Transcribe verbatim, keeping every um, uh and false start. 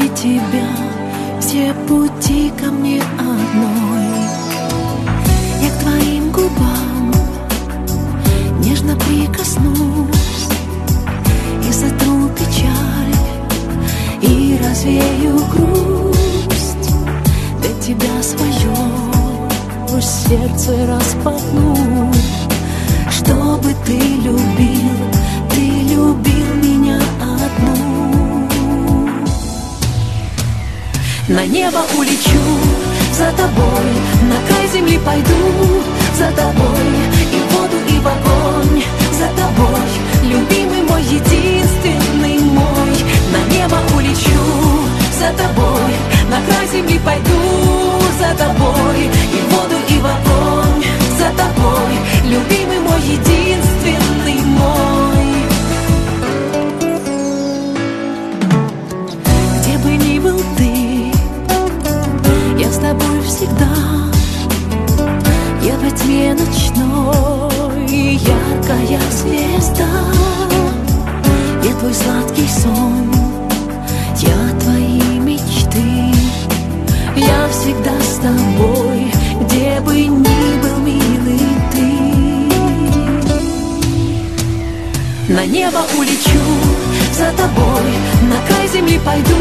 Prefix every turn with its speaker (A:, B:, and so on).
A: тебя все пути ко мне одной. Я к твоим губам нежно прикоснусь и сотру печаль, и развею грусть. Для тебя свое сердце распахну, чтобы ты любил, ты любил меня одну. На небо улечу за тобой, на край земли пойду за тобой, и в воду, и в огонь за тобой, любимый мой, единственный мой. На небо улечу за тобой, на край земли пойду за тобой, и в воду, и в огонь за тобой, любимый мой, единственный мой. Где бы ни был ты, я с тобой всегда. Я во тьме ночной яркая звезда. Я твой сладкий сон, я твои мечты. Я всегда с тобой, где бы ни был, милый ты. На небо улечу за тобой, на край земли пойду